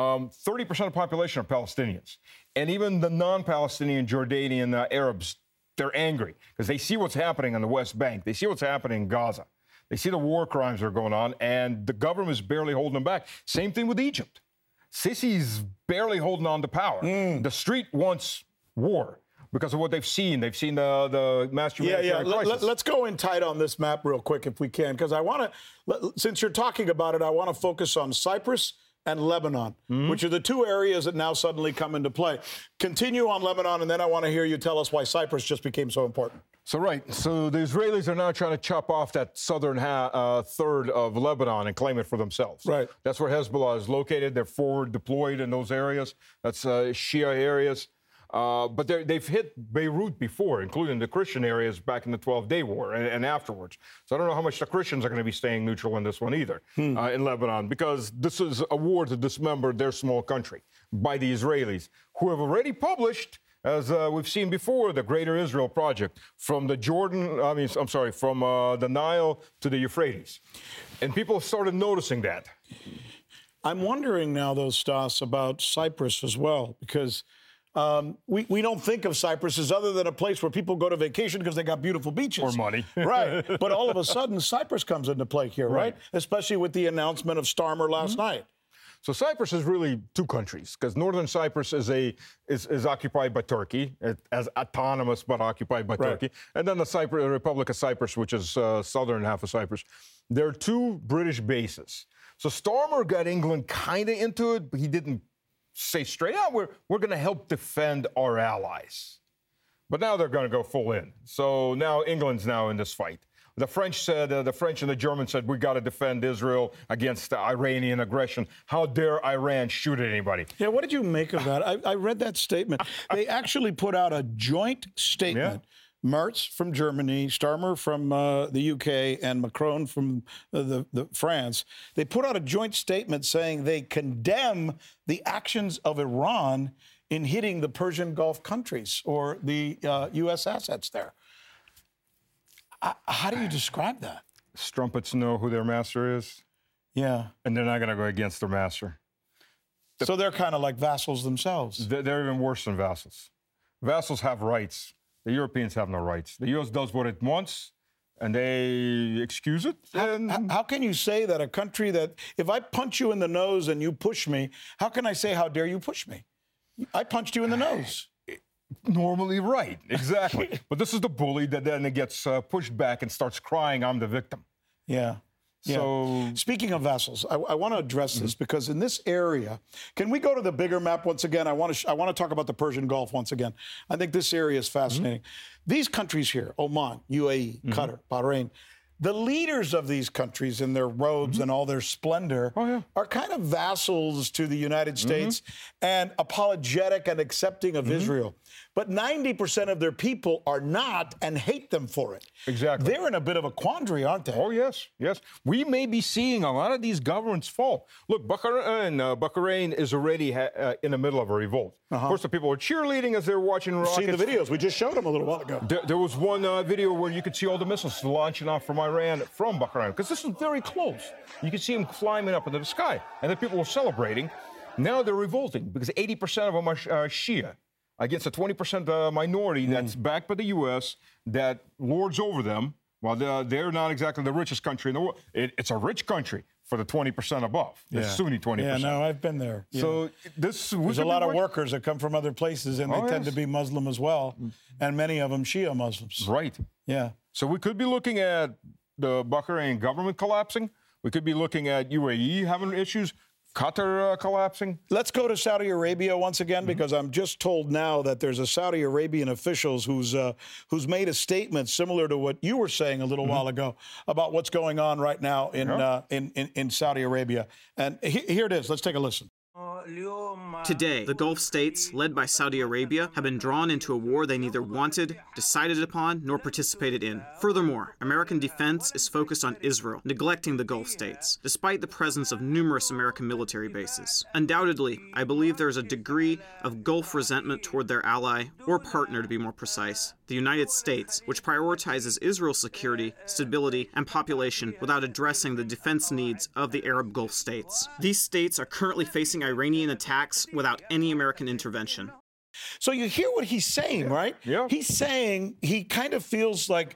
30% of the population are Palestinians. And even the non-Palestinian Jordanian Arabs, they're angry because they see what's happening on the West Bank. They see what's happening in Gaza. They see the war crimes that are going on, and the government is barely holding them back. Same thing with Egypt. Sisi's barely holding on to power. The street wants war because of what they've seen. They've seen the mass humanitarian crisis. Let's go in tight on this map real quick if we can, because I want to, since you're talking about it, I want to focus on Cyprus and Lebanon, which are the two areas that now suddenly come into play. Continue on Lebanon, and then I want to hear you tell us why Cyprus just became so important. So the Israelis are now trying to chop off that southern third of Lebanon and claim it for themselves. Right. That's where Hezbollah is located. They're forward deployed in those areas. That's Shia areas. But they've hit Beirut before, including the Christian areas back in the 12-Day War and afterwards. So I don't know how much the Christians are going to be staying neutral in this one either, in Lebanon, because this is a war to dismember their small country by the Israelis, who have already published, as we've seen before, the Greater Israel Project from the the Nile to the Euphrates. And people have started noticing that. I'm wondering now, though, Stas, about Cyprus as well, because we don't think of Cyprus as other than a place where people go to vacation because they got beautiful beaches. Or money. Right. But all of a sudden, Cyprus comes into play here, right? Especially with the announcement of Starmer last night. So Cyprus is really two countries, because northern Cyprus is occupied by Turkey, as autonomous but occupied by Turkey, and then the Republic of Cyprus, which is southern half of Cyprus. There are two British bases. So Starmer got England kind of into it, but he didn't say straight out, we're going to help defend our allies. But now they're going to go full in. So now England's now in this fight. The French said, the French and the Germans said, we got to defend Israel against Iranian aggression. How dare Iran shoot at anybody? Yeah, what did you make of that? I read that statement. They actually put out a joint statement. Yeah. Merz from Germany, Starmer from the UK, and Macron from the France. They put out a joint statement saying they condemn the actions of Iran in hitting the Persian Gulf countries or the U.S. assets there. How do you describe that? Strumpets know who their master is. Yeah. And they're not going to go against their master. So they're kind of like vassals themselves. They're even worse than vassals. Vassals have rights. The Europeans have no rights. The U.S. does what it wants, and they excuse it. How can you say that a country that, if I punch you in the nose and you push me, how can I say, how dare you push me? I punched you in the nose. Normally right, exactly. But this is the bully that then gets pushed back and starts crying, I'm the victim. Yeah. So, speaking of vassals, I want to address this because in this area, can we go to the bigger map once again? I want to talk about the Persian Gulf once again. I think this area is fascinating. These countries here, Oman, UAE, Qatar, Bahrain, the leaders of these countries in their robes and all their splendor are kind of vassals to the United States and apologetic and accepting of Israel. But 90% of their people are not and hate them for it. Exactly. They're in a bit of a quandary, aren't they? Oh, yes, yes. We may be seeing a lot of these governments fall. Look, Bahrain is already in the middle of a revolt. Of course, the people are cheerleading as they're watching rockets. Seen the videos. We just showed them a little while ago. There was one video where you could see all the missiles launching off from Iran from Bahrain, because this is very close. You can see them climbing up into the sky, and the people were celebrating. Now they're revolting because 80% of them are Shia against a 20% minority that's backed by the U.S. that lords over them. While they're not exactly the richest country in the world. It's a rich country for the 20% above, the Sunni 20%. Yeah, no, I've been there. So there's a lot of workers that come from other places, and they tend to be Muslim as well, and many of them Shia Muslims. Right. Yeah. So we could be looking at the Bahrain government collapsing. We could be looking at UAE having issues. Qatar collapsing. Let's go to Saudi Arabia once again, because I'm just told now that there's a Saudi Arabian official who's made a statement similar to what you were saying a little while ago about what's going on right now in Saudi Arabia. And here it is. Let's take a listen. Today, the Gulf states, led by Saudi Arabia, have been drawn into a war they neither wanted, decided upon, nor participated in. Furthermore, American defense is focused on Israel, neglecting the Gulf states, despite the presence of numerous American military bases. Undoubtedly, I believe there is a degree of Gulf resentment toward their ally, or partner to be more precise, the United States, which prioritizes Israel's security, stability, and population without addressing the defense needs of the Arab Gulf states. These states are currently facing Iranian attacks without any American intervention. So you hear what he's saying, right? Yeah. He's saying he kind of feels like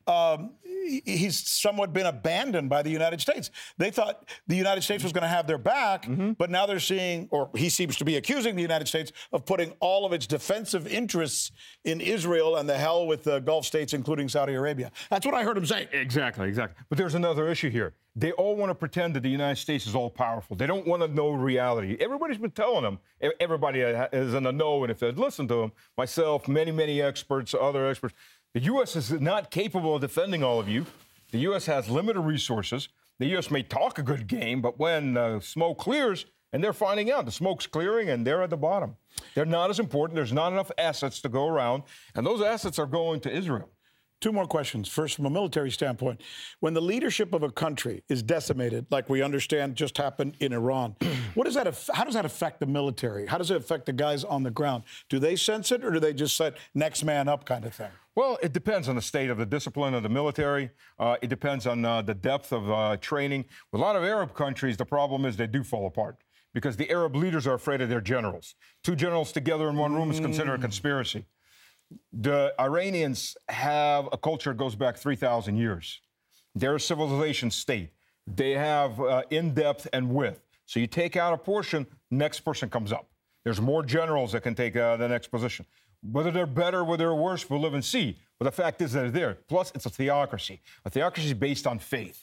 he's somewhat been abandoned by the United States. They thought the United States was going to have their back, but now they're seeing, or he seems to be accusing the United States of putting all of its defensive interests in Israel and the hell with the Gulf states, including Saudi Arabia. That's what I heard him say. Exactly. But there's another issue here. They all want to pretend that the United States is all powerful. They don't want to know reality. Everybody's been telling them. Everybody is in the know, and if they'd listen to them, myself, many experts, other experts, the U.S. is not capable of defending all of you. The U.S. has limited resources. The U.S. may talk a good game, but when smoke clears, and they're finding out the smoke's clearing and they're at the bottom. They're not as important. There's not enough assets to go around, and those assets are going to Israel. Two more questions. First, from a military standpoint, when the leadership of a country is decimated, like we understand just happened in Iran, how does that affect the military? How does it affect the guys on the ground? Do they sense it, or do they just say next man up kind of thing? Well, it depends on the state of the discipline of the military. It depends on the depth of training. With a lot of Arab countries, the problem is they do fall apart because the Arab leaders are afraid of their generals. Two generals together in one room is considered a conspiracy. The Iranians have a culture that goes back 3,000 years. They're a civilization state. They have in-depth and width. So you take out a portion, next person comes up. There's more generals that can take the next position. Whether they're better, whether they're worse, we'll live and see. But the fact is they're there. Plus, it's a theocracy. A theocracy is based on faith.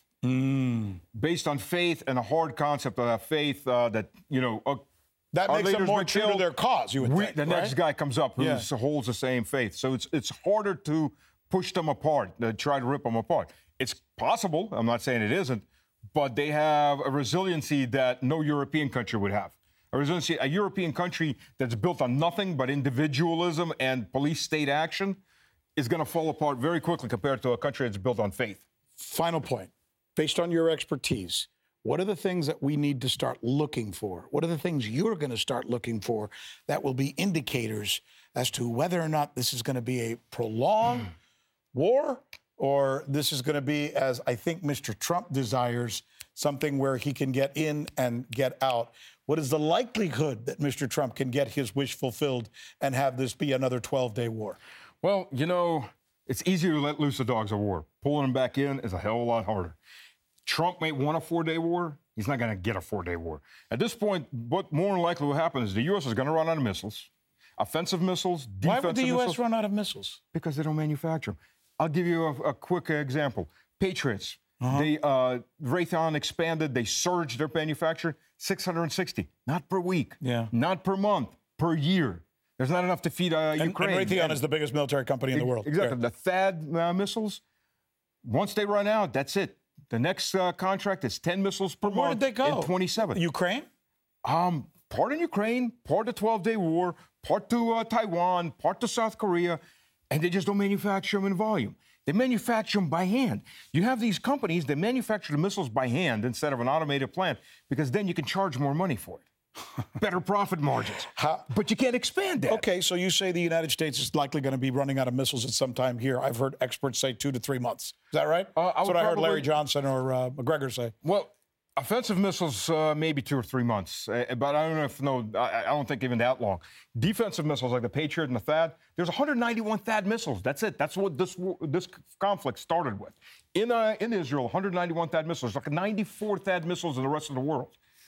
Based on faith and a hard concept of faith that, that makes them more true to their cause, you would think. The next guy comes up who holds the same faith. So it's harder to push them apart, to try to rip them apart. It's possible. I'm not saying it isn't. But they have a resiliency that no European country would have. A European country that's built on nothing but individualism and police state action is going to fall apart very quickly compared to a country that's built on faith. Final point. Based on your expertise, what are the things that we need to start looking for? What are the things you're going to start looking for that will be indicators as to whether or not this is going to be a prolonged war, or this is going to be, as I think Mr. Trump desires, something where he can get in and get out? What is the likelihood that Mr. Trump can get his wish fulfilled and have this be another 12-day war? Well, it's easier to let loose the dogs of war. Pulling them back in is a hell of a lot harder. Trump may want a 4-day war. He's not going to get a 4-day war. At this point, what more likely will happen is the U.S. is going to run out of missiles, offensive missiles, defensive missiles. Why would the U.S. run out of missiles? Because they don't manufacture them. I'll give you a quick example. Patriots. Raytheon expanded. They surged their manufacturing. 660. Not per week. Yeah. Not per month. Per year. There's not enough to feed Ukraine. And Raytheon is the biggest military company in the world. Exactly. The THAAD missiles, Once they run out, that's it. The next contract is 10 missiles per month. Where did they go? In 27. Ukraine? Part in Ukraine, part the 12-day war, part to Taiwan, part to South Korea, and they just don't manufacture them in volume. They manufacture them by hand. You have these companies that manufacture the missiles by hand instead of an automated plant because then you can charge more money for it. Better profit margins. But you can't expand that. Okay, so you say the United States is likely going to be running out of missiles at some time here. I've heard experts say 2 to 3 months. Is that right? That's what I heard Larry Johnson or McGregor say. Well, offensive missiles, maybe 2 or 3 months, but I don't know if I don't think even that long. Defensive missiles like the Patriot and the THAAD, there's 191 THAAD missiles. That's it. That's what this conflict started with. In Israel, 191 THAAD missiles, like 94 THAAD missiles in the rest of the world.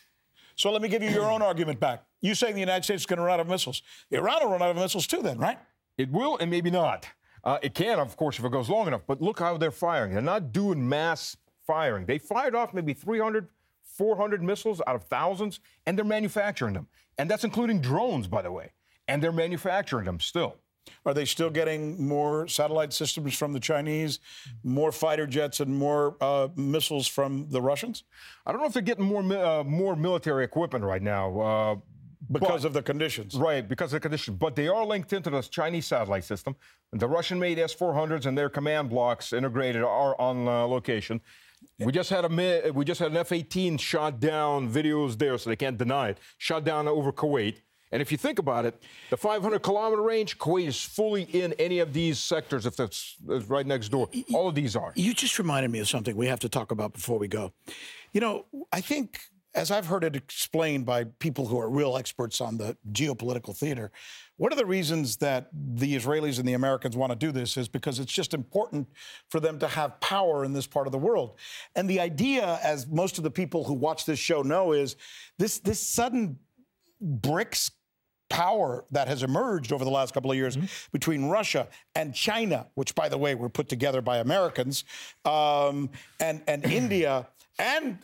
So let me give you your own argument back. You saying the United States is going to run out of missiles. Iran will run out of missiles too then, right? It will and maybe not. It can, of course, if it goes long enough. But look how they're firing. They're not doing mass firing. They fired off maybe 300, 400 missiles out of thousands, and they're manufacturing them. And that's including drones, by the way. And they're manufacturing them still. Are they still getting more satellite systems from the Chinese, more fighter jets, and more missiles from the Russians? I don't know if they're getting more military equipment right now. Because of the conditions. Right, because of the conditions. But they are linked into the Chinese satellite system. The Russian-made S-400s and their command blocks integrated are on location. We just had an F-18 shot down, videos there, so they can't deny it, shot down over Kuwait. And if you think about it, the 500-kilometer range, Kuwait is fully in any of these sectors if that's right next door. All of these are. You just reminded me of something we have to talk about before we go. You know, I think, as I've heard it explained by people who are real experts on the geopolitical theater, one of the reasons that the Israelis and the Americans want to do this is because it's just important for them to have power in this part of the world. And the idea, as most of the people who watch this show know, is this sudden BRICS power that has emerged over the last couple of years between Russia and China, which, by the way, were put together by Americans, and India and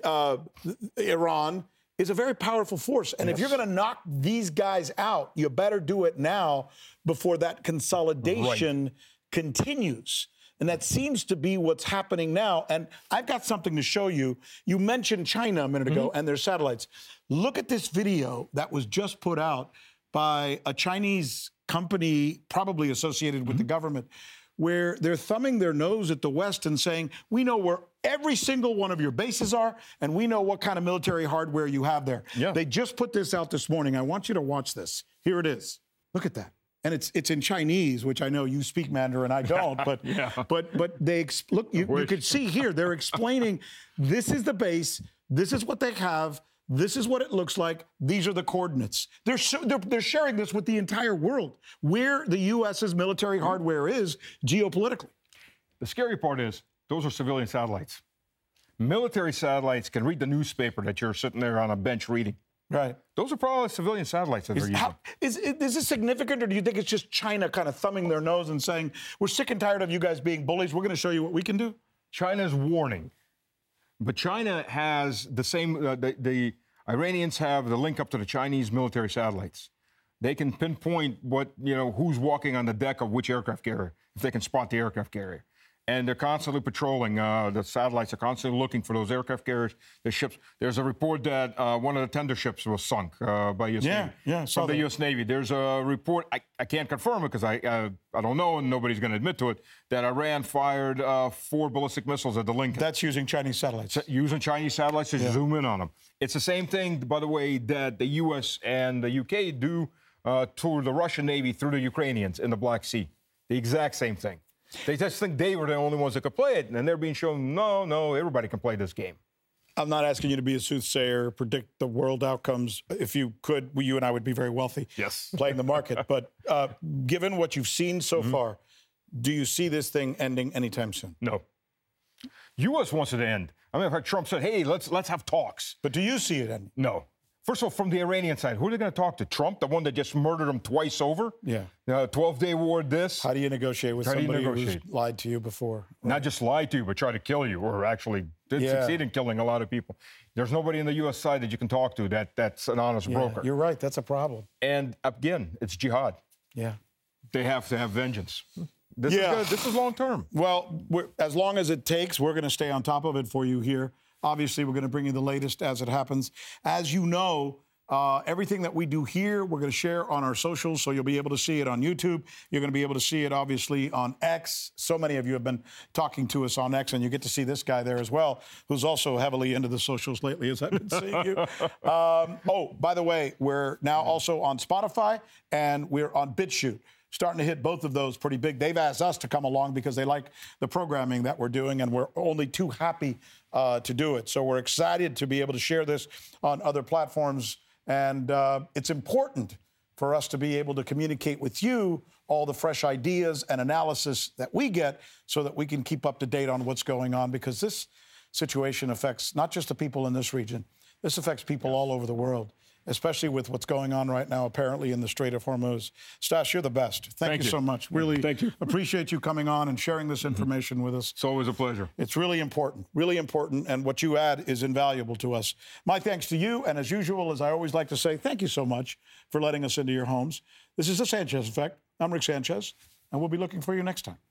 Iran, is a very powerful force. And if you're going to knock these guys out, you better do it now before that consolidation continues. And that seems to be what's happening now. And I've got something to show you. You mentioned China a minute ago and their satellites. Look at this video that was just put out by a Chinese company, probably associated with the government, where they're thumbing their nose at the West and saying, we know where every single one of your bases are, and we know what kind of military hardware you have there. Yeah. They just put this out this morning. I want you to watch this. Here it is. Look at that. And it's in Chinese, which I know you speak Mandarin, I don't. But but they look. You could see here they're explaining this is the base. This is what they have. This is what it looks like. These are the coordinates. They're sharing this with the entire world, where the U.S.'s military hardware is geopolitically. The scary part is those are civilian satellites. Military satellites can read the newspaper that you're sitting there on a bench reading. Right. Those are probably civilian satellites that they're using. Is this significant, or do you think it's just China kind of thumbing their nose and saying, we're sick and tired of you guys being bullies, we're going to show you what we can do? China's warning. But China has the same, the Iranians have the link up to the Chinese military satellites. They can pinpoint who's walking on the deck of which aircraft carrier, if they can spot the aircraft carrier. And they're constantly patrolling. The satellites are constantly looking for those aircraft carriers, the ships. There's a report that one of the tender ships was sunk by U.S. Navy. Yeah, from the U.S. Navy. There's a report, I can't confirm it because I don't know and nobody's going to admit to it, that Iran fired 4 ballistic missiles at the Lincoln. That's using Chinese satellites. Using Chinese satellites to zoom in on them. It's the same thing, by the way, that the U.S. and the U.K. do to the Russian Navy through the Ukrainians in the Black Sea. The exact same thing. They just think they were the only ones that could play it, and they're being shown, no, everybody can play this game. I'm not asking you to be a soothsayer, predict the world outcomes. If you could, you and I would be very wealthy playing the market. But given what you've seen so far, do you see this thing ending anytime soon? No. U.S. wants it to end. I mean, if Trump said, hey, let's have talks. But do you see it ending? No. First of all, from the Iranian side, who are they going to talk to? Trump, the one that just murdered him twice over? Yeah. 12-day war, this. How do you negotiate with somebody who's lied to you before? Right. Not just lied to you, but try to kill you, or actually did succeed in killing a lot of people. There's nobody in the U.S. side that you can talk to that's an honest broker. You're right. That's a problem. And again, it's jihad. Yeah. They have to have vengeance. This is good. This is long term. Well, as long as it takes, we're going to stay on top of it for you here. Obviously, we're going to bring you the latest as it happens. As you know, everything that we do here, we're going to share on our socials, so you'll be able to see it on YouTube. You're going to be able to see it, obviously, on X. So many of you have been talking to us on X, and you get to see this guy there as well, who's also heavily into the socials lately, as I've been seeing you. Oh, by the way, we're now also on Spotify, and we're on BitChute. Starting to hit both of those pretty big. They've asked us to come along because they like the programming that we're doing, and we're only too happy to do it. So we're excited to be able to share this on other platforms. And it's important for us to be able to communicate with you all the fresh ideas and analysis that we get so that we can keep up to date on what's going on, because this situation affects not just the people in this region. This affects people all over the world, especially with what's going on right now, apparently, in the Strait of Hormuz. Stas, you're the best. Thank you so much. Really appreciate you coming on and sharing this information with us. It's always a pleasure. It's really important, and what you add is invaluable to us. My thanks to you, and as usual, as I always like to say, thank you so much for letting us into your homes. This is The Sanchez Effect. I'm Rick Sanchez, and we'll be looking for you next time.